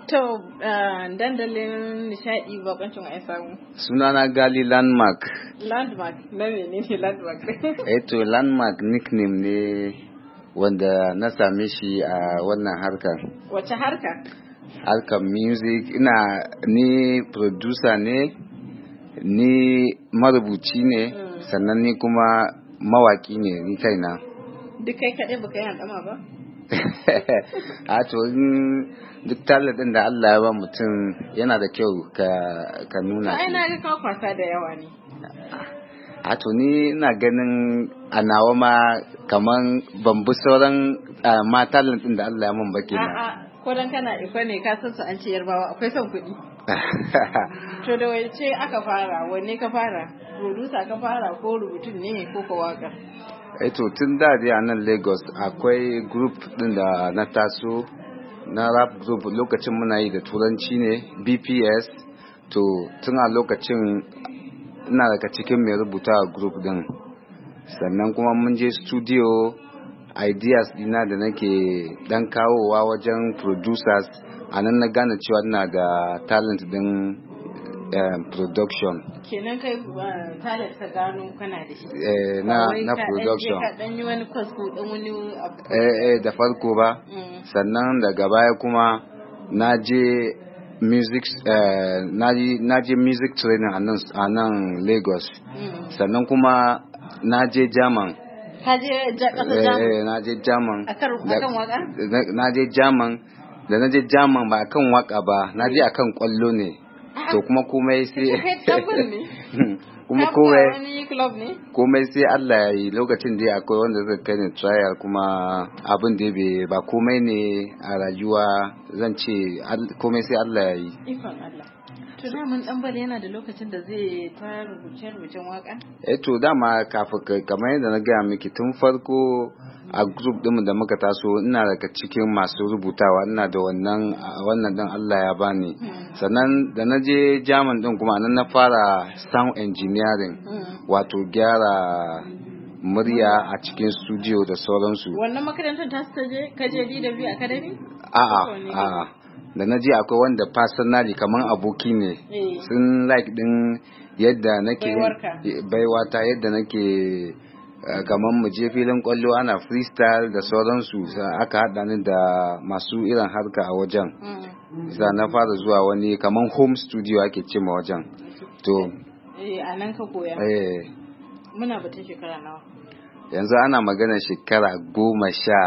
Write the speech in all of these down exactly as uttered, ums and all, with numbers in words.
To, dandalin nishadi bakoncin a samu. Sunana Gali Landmark. Landmark, na menene Landmark? Eh to Landmark nickname ne wanda na same shi a wannan harkar. Wace harka? Harkar music, ina ni producer ne, ni marubuci ne, mm. sannan ni kuma mawaki ne ni kaina. Duk kai kaɗai baka yi handama ba? A to duk talent da Allah ya ba mutum yana da kyau ka ka nuna shi. Ai na ga ka kwasa da yawa ne. A to ni ina ganin a nawa ma kaman ban bi sauran ma talent din da Allah ya mun ba kenan. A'a ko dan kana iko ne ka san su an ce yarbawa akwai son kuɗi. To da wace aka fara wanne ka fara? Producer ka fara ko rubutun ne ko ka waka? Eh to tun da dai a nan Lagos akwai group din da na taso na rap group lokacin muna yi da turanci ne B P S, to tun a lokacin ina daga cikin mai rubuta a group din, sannan kuma mun je studio ideas dina da nake dan kawowa wajen producers a nan na gane cewa ina da talent din Um, production. Kenan kai uh, talent ka gano kana da shi. Eh na na production. Ka dan yi wani course ko dan wani abu. Eh eh da farko ba. Mm. Sannan daga baya kuma na je music uh, na je na je music training a nan a nan Lagos. Mm. Sannan kuma na je German. Ka je kasar German? Eh na je German. Akan waka? Na je German. Da na je German ba akan waka ba, na je akan kwallo ne. To kuma komai sai kuma komai komai sai Allah ya yi, lokacin da akwai wanda zai kai ni trial, kuma abin da bai ba komai ne a rayuwa, zan ce komai sai Allah ya yi. Ikon Allah. To daman Ɗanbali yana da lokacin da zai fara rubuce-rubucen waka? Eh to dama kafin kamar yadda na gaya miki tun farko a group ɗinmu da muka taso ina daga cikin masu rubutawa, ina da wannan wannan din Allah ya bani. Hmm. Sannan da na je German din kuma nan na fara sound engineering, hmm. wato gyara murya a cikin studio da sauransu. Wannan makarantar ta su je kaje D W Academy? A'a a'a da na je akwai wanda personally kaman aboki ne, eh. sun like din yadda nake baiwata yadda nake Uh, kamar mu je filin kwallo ana freestyle da sauransu, aka haɗa ni da masu irin harka a wajen. Mm. Za na fara zuwa wani kamar home studio ake ce ma wajen. To eh a nan ka koya. Eh muna batun shekara nawa? Yanzu ana magana shekara goma sha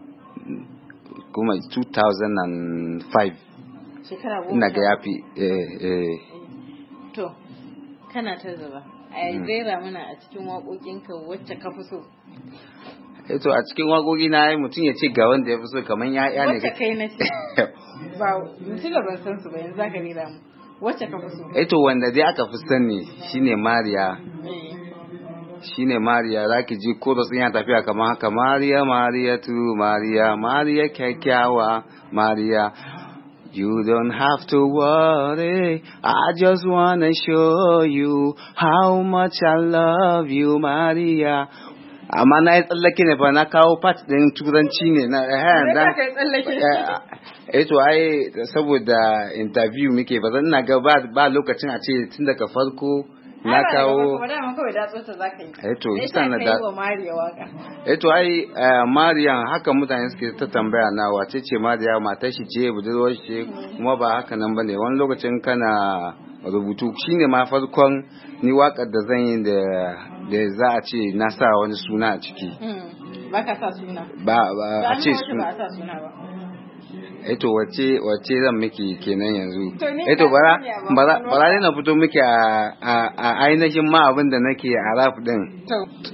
goma two thousand five. Shekara goma. Ina ga yafi eh eh. To kana ta zuba. A rera mana a cikin waƙoƙinka wacce ka fi so. Eh to a cikin waƙoƙi na yi mutum ya ce ga wanda ya fi so kamar ya'ya ne. Wacce kai na ce? Ba mutum da ban san su ba, yanzu zaka rera mu. Wacce ka fi so? Eh to wanda dai aka fi sani shine Mariya. Shine Mariya, zaki ji chorus yana tafiya kamar haka, Mariya Mariya tu Mariya Mariya kyakkyawa Mariya. You don't have to worry, I just wanna show you how much I love you, Maria. Amma na yi tsallake ne fa, na kawo part ɗin turanci ne na eh da kai tsallake. Eh to ai saboda interview muke ba zan na ga ba lokacin a ce tun daga farko na kawo. Ba da mun kawai datso ta zaka yi. Eh to isa na da. Kai wa Mariya waka. Eh to ai Mariya haka mutane suke ta tambaya na wace ce Mariya, matar shi ce budurwar shi, kuma ba haka nan bane. Wani lokacin kana rubutu shine ma farkon ni wakar da zan yi da da za a ce na sa wani suna a ciki. Ba ka sa suna. Ba a ce suna. Ba sa suna ba. Eto wace wace zan miki kenan yanzu. Eto bara bara bara ne na fito miki a a ainihin ma abin da nake a rap din.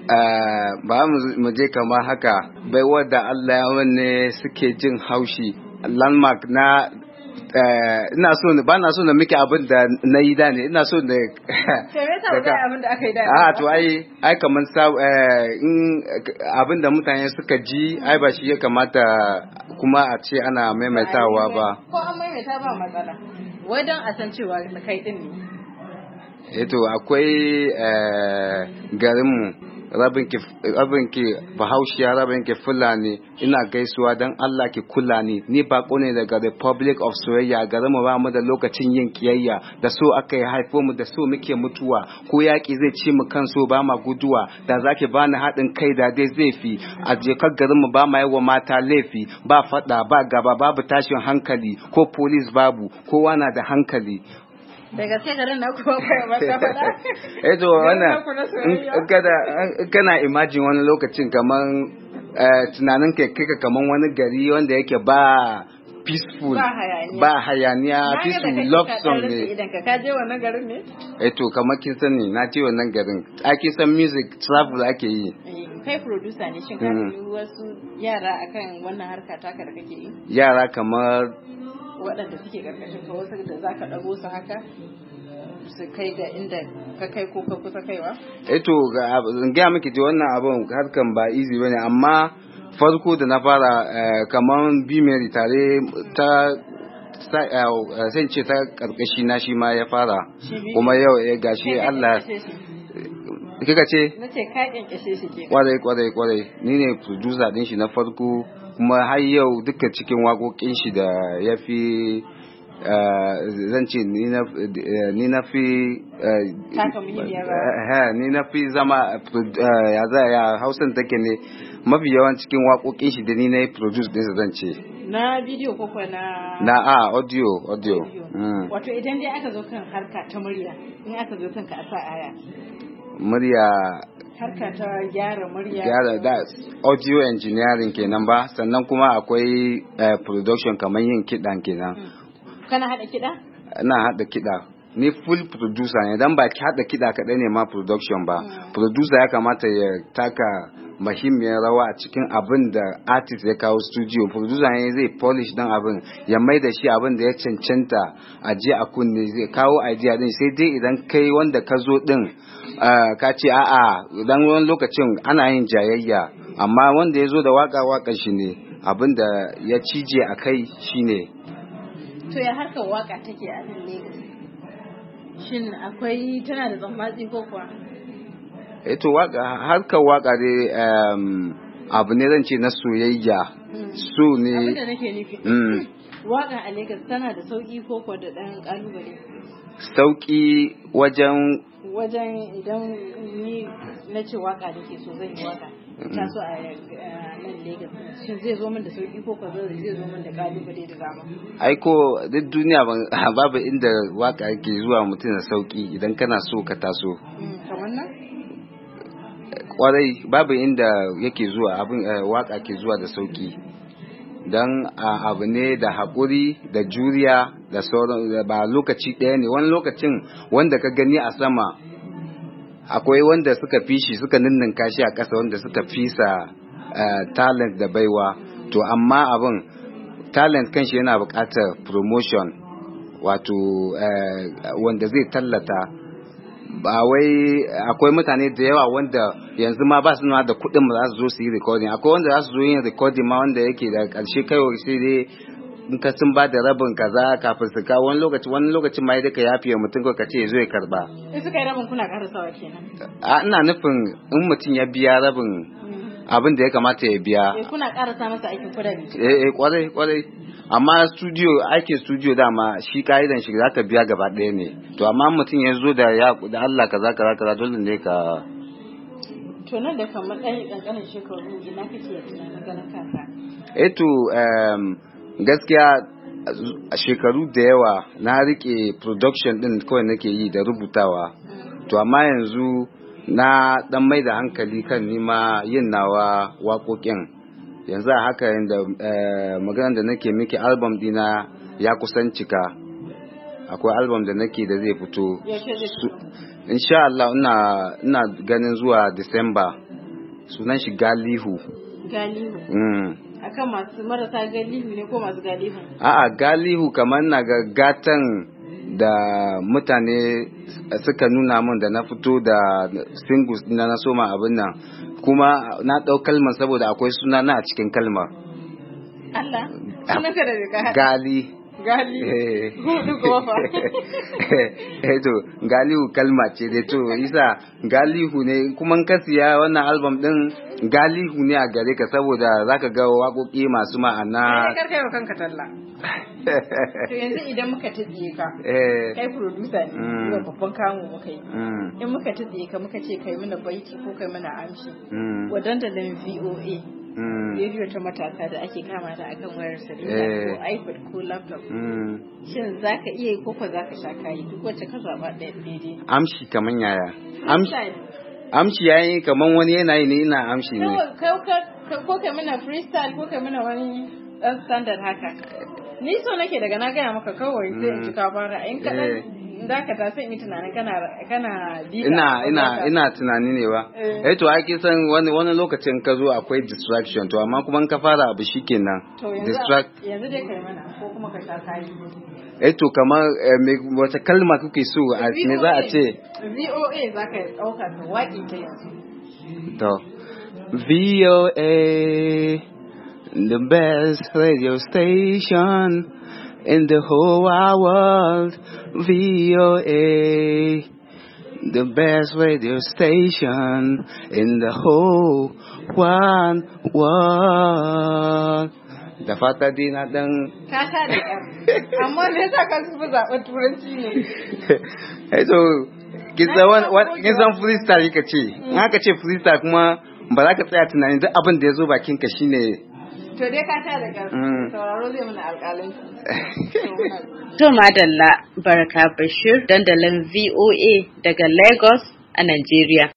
Ba mu je kamar haka, bai wadda Allah ya wanne suke jin haushi. Landmark na ina so ne ba na so na miki abin da na yi da ne, ina so da abin da aka yi da. A to ai ai kaman in abin da mutane suka ji ai ba shi ya kamata kuma a ce ana maimaitawa ba. Ko an maimaita ba matsala. Wai don a san cewa kai din ne. Eh to akwai garinmu rabin ki rabin ki Bahaushiya, rabin ki Fulani, ina gaisuwa dan Allah ki kula ni ni bako ne daga Republic of Soyayya, garin mu ba mu da lokacin yin kiyayya, da so aka yi haifo mu, da so muke mutuwa, ko yaki zai ci mu kan so ba ma guduwa, da zaki bani haɗin kai da dai zai fi, a jekar garin mu ba ma yawa mata laifi, ba fada ba gaba babu tashin hankali, ko police babu, kowa na da hankali. Da gaske garin na kuma kai mata fada. Eh to wannan kada kana imagine wani lokacin kaman tunanin kai kika kaman wani gari wanda yake ba peaceful, ba hayaniya, peaceful love song ne. Idan ka kaje wannan garin ne? Eh to kamar kin sani na je wannan garin, ake san music travel ake yi. Kai producer ne, shin ka yi wasu yara akan wannan harka taka da kake yi? Yara kamar waɗanda suke ƙarƙashin ka, wasu da za ka ɗago su haka su kai ga inda ka kai ko ka kusa kaiwa? Eh to gaya miki da wannan abin harkan ba easy bane, amma farko da na fara kamar B-Mary tare ta sai ce ta ƙarƙashi na shi ma ya fara, kuma yau ya gashi Allah kika ce? Na ce ka ƙyanƙyashe shi ke. Kwarai kwarai kwarai, ni ne producer din shi na farko, kuma har yau duka cikin waƙoƙin shi da ya fi zan ce ni na fi ni na fi zama ya za ya hausan take ne, mafi yawan cikin waƙoƙin shi da ni na yi produce din zan ce. Na bidiyo ko na na a audio audio. Wato idan dai aka zo kan harka ta murya, in aka zo kanka a sa aya murya, harka ta gyara murya, gyara da audio engineering kenan ba, sannan kuma akwai uh, production kamar yin kiɗan kenan. Kana haɗa kiɗa? Ina haɗa kiɗa, ni full producer ne, dan ba ki haɗa kiɗa kaɗai ne ma production ba. mm. Producer ya kamata ya taka muhimmiyar rawa a cikin abin da artist ya kawo studio. Producer ne zai polish dan abin, ya mai da shi abin da ya cancanta a je a kunne, zai kawo idea din. Sai dai idan kai wanda ka zo din uh, ka ce a'a, dan wani lokacin ana yin jayayya, amma wanda ya zo da waka waka shi ne, abin da ya cije a kai shine. To ya harkar waka take a nan Lagos? Shin akwai tana da tsammatsi ko kuwa? Eh to waka, harkar waka dai um, abu ne zan ce na soyayya. mm. Su ne abin da nake nufi. mm. Waka a Lagos tana da sauki ko kuwa da ɗan ƙalubale? Sauki wajen wajen idan ni na ce waka da ke so zan yi waka ta so a nan Lagos, shin zai zo min da sauki ko ko zai zo min da kalubale da dama? Ai ko duk duniya babu inda waka ke zuwa mutum da sauki idan kana so ka taso. Kamar nan? Kwarai babu inda yake zuwa abin waka ke zuwa da sauki. Dan abu ne da haƙuri da juriya da sauran, ba lokaci ɗaya ne. Wani lokacin wanda ka gani a sama akwai wanda suka fi shi, suka ninninka shi a ƙasa, wanda suka fisa uh, talent da baiwa. To amma abin talent kanshi yana buƙatar promotion, wato uh, wanda zai tallata. Ba wai akwai mutane da yawa wanda yanzu ma ba su nuna da kuɗin ba za su zo su yi recording. Akwai wanda za su zo yin recording ma wanda yake da ƙarshe kawai sai dai in ka sun ba da rabin kaza kafin su kawo. Wani lokaci wani lokacin ma yadda ka yafiya mutum ko ka ce zo ya karba. In suka yi rabin kuna karasawa kenan? A ina nufin in mutum ya biya rabin abin da ya kamata ya biya. Eh kuna karasa masa aikin kudade. Eh eh kwarai kwarai. Amma studio, aikin studio dama shi ka'idan shi zaka biya gaba ɗaya ne. To amma mutum ya zo da ya da Allah kaza kaza kaza dole ne ka. To nan da kamar ɗan ƙanƙanin shekaru ina kake tunanin ganin kanka? Eh to um, gaskiya shekaru da yawa na rike production din kawai nake yi da rubutawa. mm. To amma yanzu na dan mai da hankali kan nima yin nawa waƙoƙin. Yanzu a haka yanda eh, maganar da nake miki album dina ya kusan cika. Akwai album da nake da zai fito. Insha Allah ina ina ganin zuwa December. Sunan shi Galihu. Galihu. Mm. Akan masu marasa galihu ne ko masu galihu? A'a Galihu kamar na ga gatan da mutane suka nuna min da na fito da singles na na soma abin nan, kuma na ɗau kalmar saboda akwai suna na a cikin kalmar. Allah? Sunanka da ka haɗa? Gali. gali hudu kofa eh to galihu kalma ce dai to isa galihu ne kuma ka siya wannan album din galihu ne a gare ka saboda zaka ga waƙoƙi masu ma'ana. Kar kai wa kanka talla. To yanzu idan muka tsiye ka kai producer ne ga babban kamu muka yi in muka tsiye ka muka ce kai mana baiti ko kai mana amshi wadanda da V O A radio ta matasa da ake kama ta akan wayar salula ko iPad ko laptop shin zaka iya yi ko ko zaka sha kai duk wacce ka zaba ɗaya daidai amshi kaman yaya amshi amshi yayi kaman wani yana yi ne ina amshi ne ko kai mana freestyle ko kai mana wani dan standard haka ni so nake daga na gaya maka kawai sai in ci ka fara in kaɗan da ka ta sai in yi tunanin kana kana ina ina ina tunani ne ba eh to ake san wani wani lokacin ka zo akwai distraction to amma kuma in ka fara abu shikenan distract yanzu dai kai mana ko kuma ka sha kai eh to kamar wata kalma kuke so a me za a ce V O A zaka dauka ka waki ta yanzu to V O A the best radio station in the whole wide world. V O A, the best radio station in the whole wide world. Da fata dai na dan ka ta da ƙyar amma me yasa ka su zaɓa turanci ne eh to kin san freestyle ka ce in aka ce freestyle kuma ba za ka tsaya tunanin duk abin da ya zo bakin ka shine to dai ka ta da ƙyar sauraro zai mana alƙalanci to madalla Baraka Bashir dandalin V O A daga Lagos a Najeriya.